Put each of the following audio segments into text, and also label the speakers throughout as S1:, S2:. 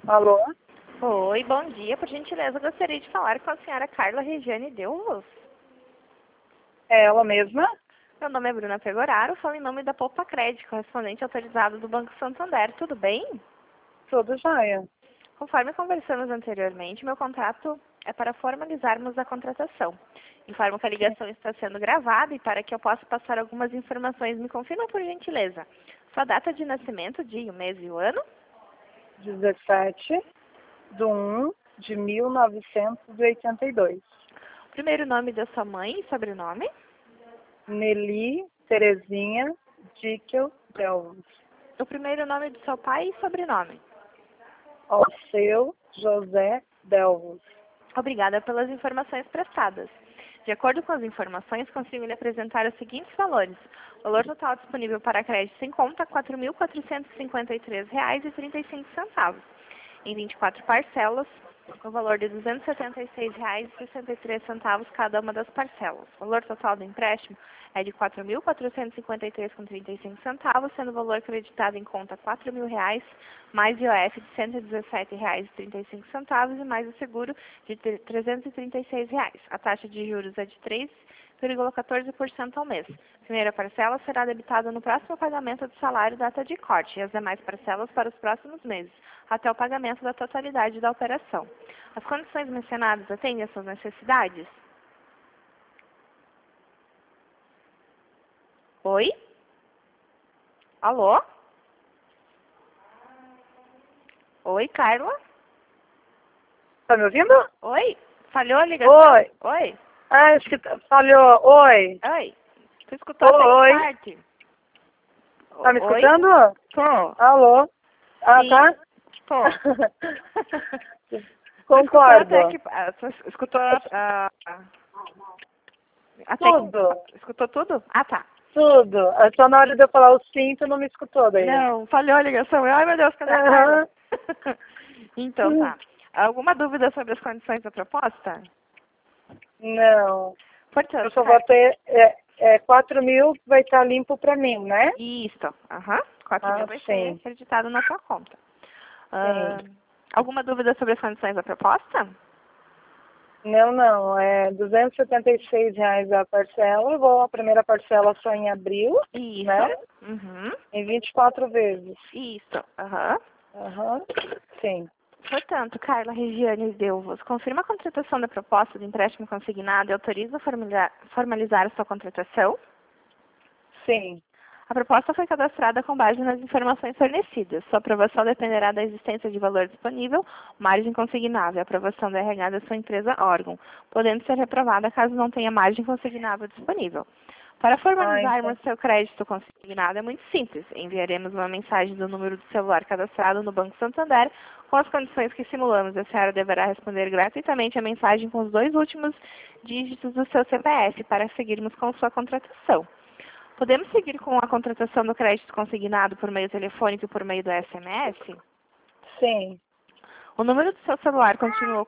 S1: Alô?
S2: Oi, bom dia. Por gentileza, gostaria de falar com a senhora Carla Regiane Delvos.
S1: É ela mesma?
S2: Meu nome é Bruna Pegoraro, falo em nome da Poupa Crédito, correspondente autorizado do Banco Santander. Tudo bem?
S1: Tudo jóia.
S2: Conforme conversamos anteriormente, meu contato é para formalizarmos a contratação. Informo que a ligação está sendo gravada e para que eu possa passar algumas informações, me confirma por gentileza. Sua data de nascimento, dia, o mês e o ano?
S1: 17/1/1982.
S2: Primeiro nome da sua mãe e sobrenome?
S1: Nelly Terezinha Dickel Delvos.
S2: O primeiro nome do seu pai e sobrenome?
S1: Alceu José Delvos.
S2: Obrigada pelas informações prestadas. De acordo com as informações, consigo lhe apresentar os seguintes valores. Valor total disponível para crédito sem conta, R$ 4.453,35. Em 24 parcelas, no valor de R$ 276,63 cada uma das parcelas. O valor total do empréstimo é de R$ 4.453,35, sendo o valor creditado em conta R$ 4.000, mais IOF de R$ 117,35 e mais o seguro de R$ 336. A taxa de juros é de 3,14% ao mês. A primeira parcela será debitada no próximo pagamento do salário data de corte e as demais parcelas para os próximos meses, até o pagamento da totalidade da operação. As condições mencionadas atendem às suas necessidades? Oi? Alô? Oi, Carla?
S1: Tá me ouvindo?
S2: Oi? Falhou a ligação?
S1: Oi.
S2: Oi?
S1: Ah, falhou. Oi.
S2: Oi? Tu escutou essa
S1: Oi.
S2: parte?
S1: Tá me
S2: Oi?
S1: escutando?
S2: Tô.
S1: Alô? Ah,
S2: Sim.
S1: tá?
S2: Tô.
S1: Concordo.
S2: Tu escutou até que...
S1: Tudo.
S2: Escutou tudo? Ah, tá.
S1: Tudo. É só na hora de eu falar o sim, tu não me escutou daí.
S2: Não, falhou a ligação. Ai, meu Deus, cadê a Carla? Então, tá. Alguma dúvida sobre as condições da proposta?
S1: Não.
S2: Portanto,
S1: Eu só vou ter 4 mil vai estar limpo para mim, né?
S2: Isso. Aham. 4 mil vai ser
S1: Sim.
S2: acreditado na sua conta.
S1: Sim.
S2: Alguma dúvida sobre as condições da proposta?
S1: Não. É R$ 276 a parcela. A primeira parcela só em abril,
S2: Isso.
S1: né?
S2: Uhum.
S1: Em 24 vezes.
S2: Isso. Aham.
S1: Aham. Sim.
S2: Portanto, Carla Regiane Delvos, confirma a contratação da proposta de empréstimo consignado e autoriza a formalizar a sua contratação?
S1: Sim.
S2: A proposta foi cadastrada com base nas informações fornecidas. Sua aprovação dependerá da existência de valor disponível, margem consignável, a aprovação da RH da sua empresa órgão, podendo ser reprovada caso não tenha margem consignável disponível. Para formalizarmos seu crédito consignado é muito simples. Enviaremos uma mensagem do número de celular cadastrado no Banco Santander com as condições que simulamos. A senhora deverá responder gratuitamente a mensagem com os 2 últimos dígitos do seu CPF para seguirmos com sua contratação. Podemos seguir com a contratação do crédito consignado por meio telefônico e por meio do SMS?
S1: Sim.
S2: O número do seu celular continua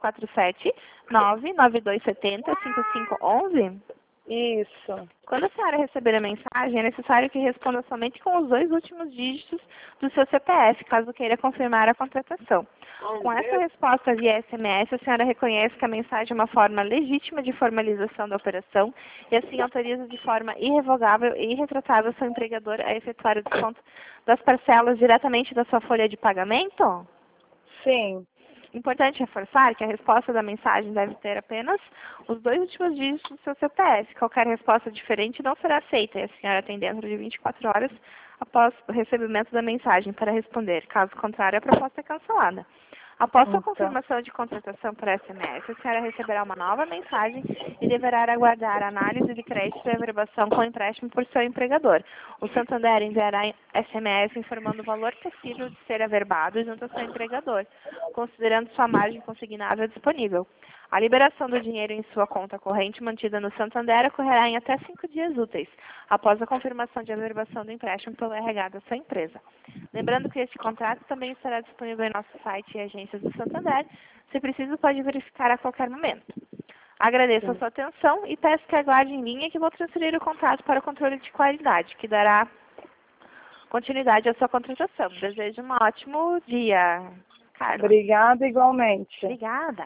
S2: 479-9270-5511?
S1: Isso.
S2: Quando a senhora receber a mensagem, é necessário que responda somente com os 2 últimos dígitos do seu CPF, caso queira confirmar a contratação. Com essa resposta via SMS, a senhora reconhece que a mensagem é uma forma legítima de formalização da operação e assim autoriza de forma irrevogável e irretratável seu empregador a efetuar o desconto das parcelas diretamente da sua folha de pagamento?
S1: Sim.
S2: Importante reforçar que a resposta da mensagem deve ter apenas os 2 últimos dígitos do seu CPF. Qualquer resposta diferente não será aceita e a senhora tem dentro de 24 horas após o recebimento da mensagem para responder. Caso contrário, a proposta é cancelada. Após sua confirmação de contratação por SMS, a senhora receberá uma nova mensagem e deverá aguardar a análise de crédito e averbação com o empréstimo por seu empregador. O Santander enviará SMS informando o valor possível de ser averbado junto ao seu empregador, considerando sua margem consignável disponível. A liberação do dinheiro em sua conta corrente mantida no Santander ocorrerá em até 5 dias úteis, após a confirmação de averbação do empréstimo pelo RH da sua empresa. Lembrando que este contrato também estará disponível em nosso site e agências do Santander. Se preciso, pode verificar a qualquer momento. Agradeço a sua atenção e peço que aguarde em linha que vou transferir o contrato para o controle de qualidade, que dará continuidade à sua contratação. Desejo um ótimo dia. Carla.
S1: Obrigada igualmente.
S2: Obrigada.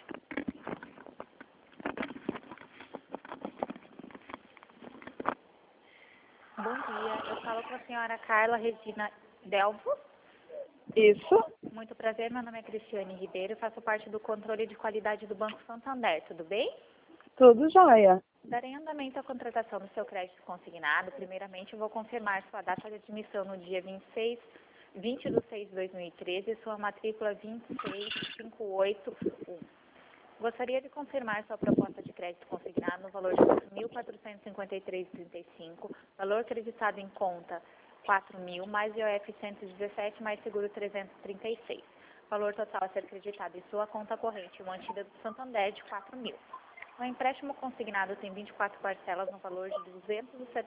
S2: Bom dia, eu falo com a senhora Carla Regina Delvo.
S1: Isso?
S2: Muito prazer, meu nome é Cristiane Ribeiro, faço parte do controle de qualidade do Banco Santander, tudo bem?
S1: Tudo jóia.
S2: Darei andamento à contratação do seu crédito consignado. Primeiramente, eu vou confirmar sua data de admissão no dia 20 de 6 de 2013 e sua matrícula 26581. Gostaria de confirmar sua proposta de crédito consignado no valor de R$ 4.453,35, valor creditado em conta R$ 4.000, mais IOF 117, mais seguro 336. Valor total a ser creditado em sua conta corrente mantida do Santander de R$ 4.000. O empréstimo consignado tem 24 parcelas no valor de R$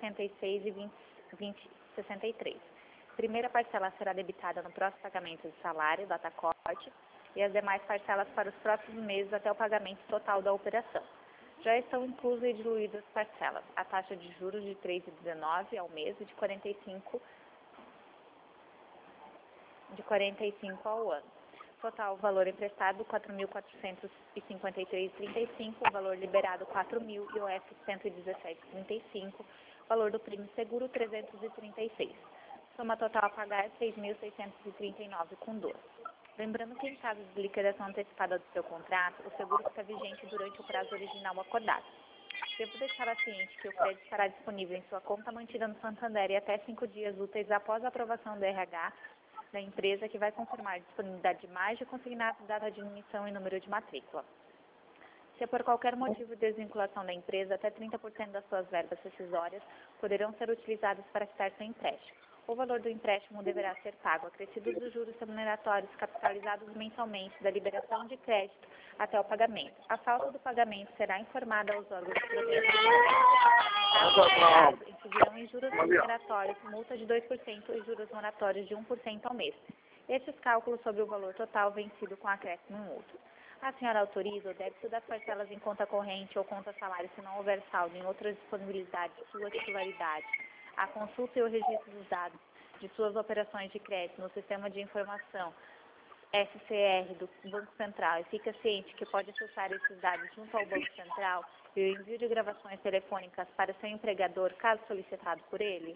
S2: 276,2063. Primeira parcela será debitada no próximo pagamento de salário, data corte, e as demais parcelas para os próximos meses até o pagamento total da operação. Já estão inclusas e diluídas as parcelas. A taxa de juros de 3,19 ao mês e de 45 ao ano. Total valor emprestado, R$ 4.453,35, o valor liberado, R$ 4.000, IOF 117,35, valor do prêmio seguro, 336. Soma total a pagar, 6.639,12. Lembrando que em caso de liquidação antecipada do seu contrato, o seguro fica vigente durante o prazo original acordado. Devo deixar ciente que o crédito estará disponível em sua conta mantida no Santander e até 5 dias úteis após a aprovação do RH da empresa, que vai confirmar a disponibilidade de mais de consignado, data de emissão e número de matrícula. Se por qualquer motivo de desvinculação da empresa, até 30% das suas verbas rescisórias poderão ser utilizadas para quitar seu empréstimo. O valor do empréstimo deverá ser pago, acrescidos dos juros remuneratórios capitalizados mensalmente da liberação de crédito até o pagamento. A falta do pagamento será informada aos órgãos de proteção. Incidirão em juros remuneratórios, multa de 2% e juros moratórios de 1% ao mês. Estes cálculos sobre o valor total vencido com acréscimo mútuo. A senhora autoriza o débito das parcelas em conta corrente ou conta salário se não houver saldo em outras disponibilidades de sua titularidade. A consulta e o registro dos dados de suas operações de crédito no Sistema de Informação SCR do Banco Central e fica ciente que pode acessar esses dados junto ao Banco Central e o envio de gravações telefônicas para seu empregador, caso solicitado por ele?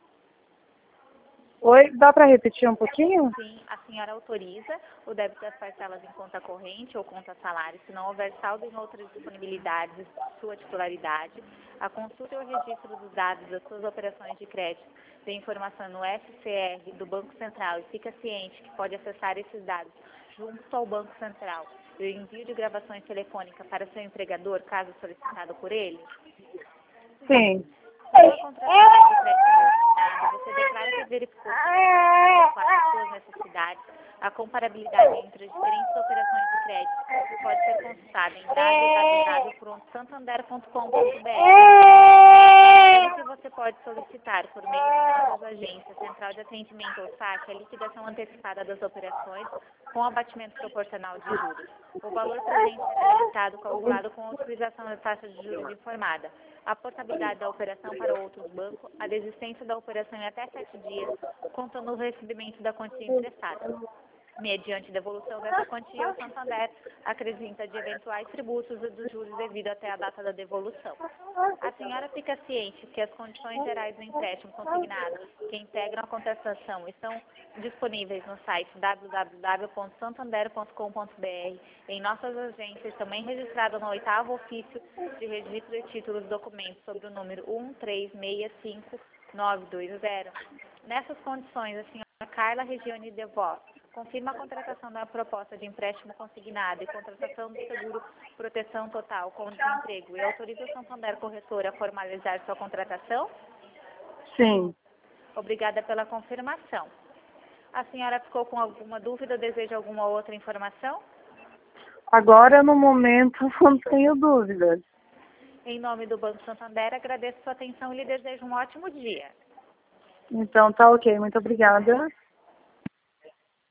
S1: Oi, dá para repetir um pouquinho?
S2: Sim, a senhora autoriza o débito das parcelas em conta corrente ou conta salário, se não houver saldo em outras disponibilidades de sua titularidade, a consulta e o registro dos dados das suas operações de crédito de informação no SCR do Banco Central e fica ciente que pode acessar esses dados junto ao Banco Central e o envio de gravações telefônicas para seu empregador, caso solicitado por ele?
S1: Sim.
S2: Sua contratação de crédito consignado, você declara que verificou as suas necessidades, a comparabilidade entre as diferentes operações de crédito pode ser consultada em www.santander.com.br. Que você pode solicitar por meio de nossas agências, Central de Atendimento ou SAC, a liquidação antecipada das operações com abatimento proporcional de juros. O valor presente será limitado calculado com a utilização da taxa de juros informada, a portabilidade da operação para outros bancos, a desistência da operação em até 7 dias, contando o recebimento da quantia emprestada. Mediante devolução dessa quantia, o Santander acrescenta de eventuais tributos e dos juros devido até a data da devolução. A senhora fica ciente que as condições gerais do empréstimo consignado que integram a contratação estão disponíveis no site www.santander.com.br, em nossas agências, também registrado no 8º ofício de registro de títulos documentos sobre o número 1365920. Nessas condições, a senhora Carla Regina Delvo confirma a contratação da proposta de empréstimo consignado e contratação do seguro proteção total com desemprego e autoriza o Santander Corretora a formalizar sua contratação?
S1: Sim.
S2: Obrigada pela confirmação. A senhora ficou com alguma dúvida ou deseja alguma outra informação?
S1: Agora, no momento, não tenho dúvidas.
S2: Em nome do Banco Santander, agradeço sua atenção e lhe desejo um ótimo dia.
S1: Então, tá ok. Muito obrigada.